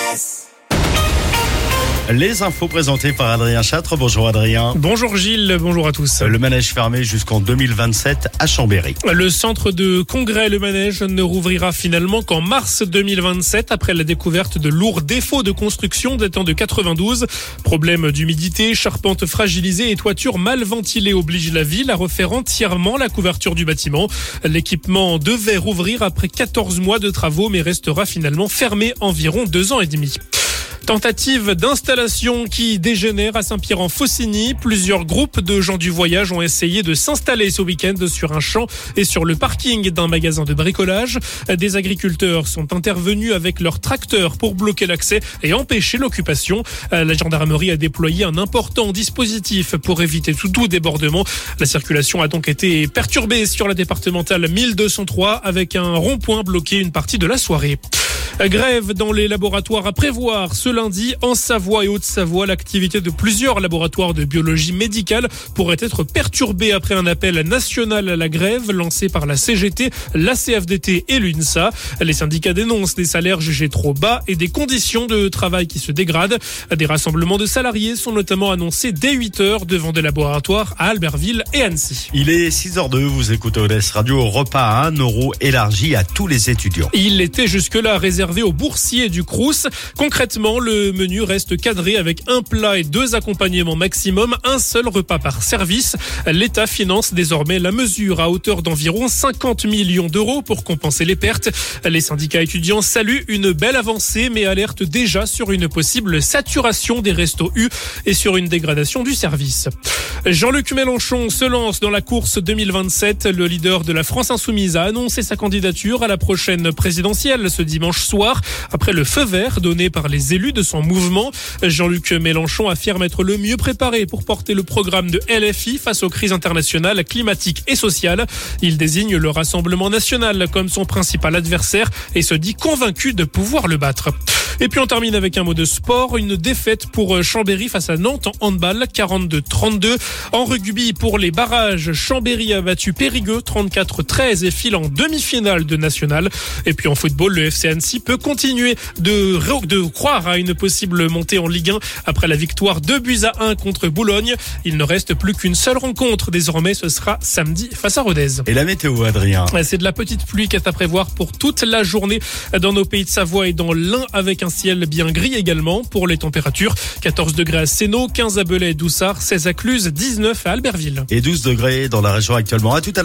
RVVS. Les infos présentées par Adrien Châtre. Bonjour Adrien. Bonjour Gilles, bonjour à tous. Le manège fermé jusqu'en 2027 à Chambéry. Le centre de congrès Le Manège ne rouvrira finalement qu'en mars 2027 après la découverte de lourds défauts de construction datant de 92. Problème d'humidité, charpente fragilisée et toiture mal ventilée oblige la ville à refaire entièrement la couverture du bâtiment. L'équipement devait rouvrir après 14 mois de travaux mais restera finalement fermé environ 2 ans et demi. Tentative d'installation qui dégénère à Saint-Pierre-en-Faucigny. Plusieurs groupes de gens du voyage ont essayé de s'installer ce week-end sur un champ et sur le parking d'un magasin de bricolage. Des agriculteurs sont intervenus avec leurs tracteurs pour bloquer l'accès et empêcher l'occupation. La gendarmerie a déployé un important dispositif pour éviter tout débordement. La circulation a donc été perturbée sur la départementale 1203 avec un rond-point bloqué une partie de la soirée. Grève dans les laboratoires à prévoir. Ce lundi, en Savoie et Haute-Savoie, l'activité de plusieurs laboratoires de biologie médicale pourrait être perturbée après un appel national à la grève lancé par la CGT, la CFDT et l'UNSA. Les syndicats dénoncent des salaires jugés trop bas et des conditions de travail qui se dégradent. Des rassemblements de salariés sont notamment annoncés dès 8h devant des laboratoires à Albertville et Annecy. Il est 6h02, vous écoutez ODS Radio, repas à 1 euro élargi à tous les étudiants. Il était jusque-là réservé aux boursiers du Crous. Concrètement, le menu reste cadré avec un plat et 2 accompagnements maximum, un seul repas par service. L'État finance désormais la mesure à hauteur d'environ 50 millions d'euros pour compenser les pertes. Les syndicats étudiants saluent une belle avancée mais alertent déjà sur une possible saturation des restos U et sur une dégradation du service. Jean-Luc Mélenchon se lance dans la course 2027. Le leader de la France Insoumise a annoncé sa candidature à la prochaine présidentielle ce dimanche soir, après le feu vert donné par les élus de son mouvement. Jean-Luc Mélenchon affirme être le mieux préparé pour porter le programme de LFI face aux crises internationales, climatiques et sociales. Il désigne le Rassemblement national comme son principal adversaire et se dit convaincu de pouvoir le battre. Et puis on termine avec un mot de sport, une défaite pour Chambéry face à Nantes en handball, 42-32. En rugby pour les barrages, Chambéry a battu Périgueux 34-13 et file en demi-finale de national. Et puis en football, le FC Annecy peut continuer de croire à une possible montée en Ligue 1 après la victoire 2-1 contre Boulogne. Il ne reste plus qu'une seule rencontre. Désormais, ce sera samedi face à Rodez. Et la météo, Adrien? C'est de la petite pluie qui est à prévoir pour toute la journée dans nos pays de Savoie et dans l'Ain avec un ciel bien gris également. Pour les températures, 14 degrés à Sénaux, 15 à Belay et Doussard, 16 à Cluse, 19 à Albertville. Et 12 degrés dans la région actuellement. À tout à l'heure.